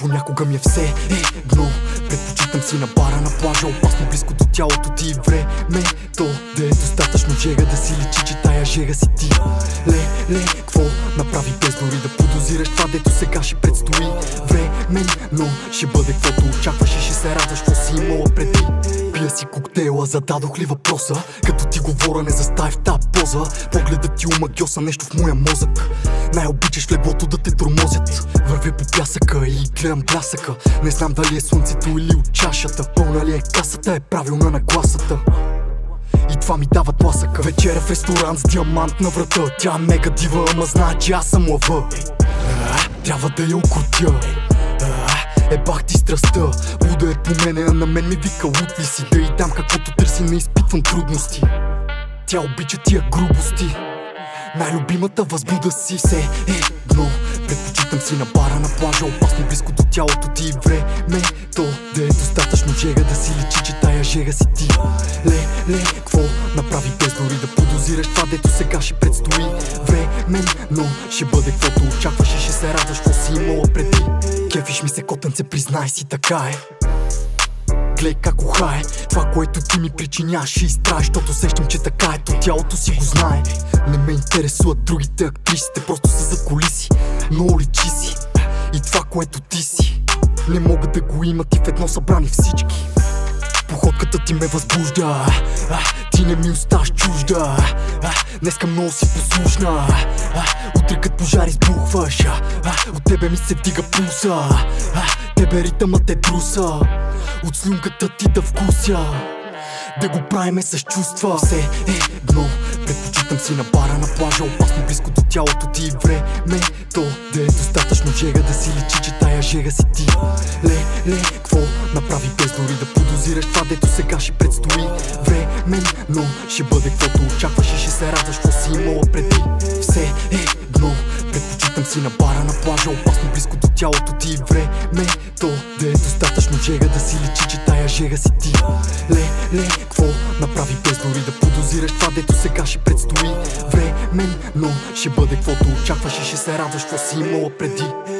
Понякога ми е все едно. Предпочитам си на бара на плажа, опасно близко до тялото ти. Времето да е достатъчно жега, да си личи, че тая жега си ти. Кво направи без дори да подозираш това, дето сега ще предстои. Временно ще бъде каквото очакваш и ще се радваш, какво си имала преди. Пия си коктейла, зададох ли въпроса? Като ти говоря, не застай в тази поза. Погледът ти омагьоса нещо в моя мозък. Най-обичаш в леглото да те тормозят. Вървя по пясъка и гледам блясъка. Не знам дали е слънцето или от чашата. Пълна ли е касата, е правилна нагласата. И това ми дава тласъка. Вечеря в ресторант с диамант на врата. Тя е мега дива, ама знае, че аз съм лъва. Трябва да я укротя. Бах ти страстта. Луда е по мене, а на мен ми вика лут ли си. Да й дам каквото търси, не изпитвам трудности. Тя обича тия грубости. Най-любимата възбуда си все едно. Предпочитам си на бара на плажа, опасно близко до тялото ти. Времето да е достатъчно жега, да си личи, че тая жега си ти. Кво направи без дори да подозираш това, дето сега ще предстои. Временно ще бъде каквото очакваш и ще се радваш, какво си имала преди. Кефиш ми се, котенце, признай си, така е. Глей как ухае това, което ти ми причиняваш и изтрае, защото сещам, че така е, то тялото си го знае. Не ме интересуват другите актрисите, просто са за кулиси. Много личи си и това, което ти си. Не могат да го имат и в едно събрани всички. Походката ти ме възбужда, ти не ми оставаш чужда. Днеска много си послушна, утре като пожар избухваш. От тебе ми се вдига пулса, тебе ритъмът е бруса. От слюнката ти да вкуся, да го правиме с чувства. Все едно, предпочитам си на бара на плажа, опасно близко до тялото ти. Времето да е достатъчно жега, да си личи, че тая жега си ти. Кво направи без дори да подозираш това, дето сега ще предстои. Временно ще бъде каквото очакваш и ще се радваш, какво си имала преди. Все едно, предпочитам си на бара на плажа, опасно близко до тялото ти. Времето да е достатъчно жега, да си личи, че тая жега си ти. Кво направи без дори да подозираш това, дето сега ще предстои. Временно ще бъде каквото очакваш и ще се радваш, какво си имала преди.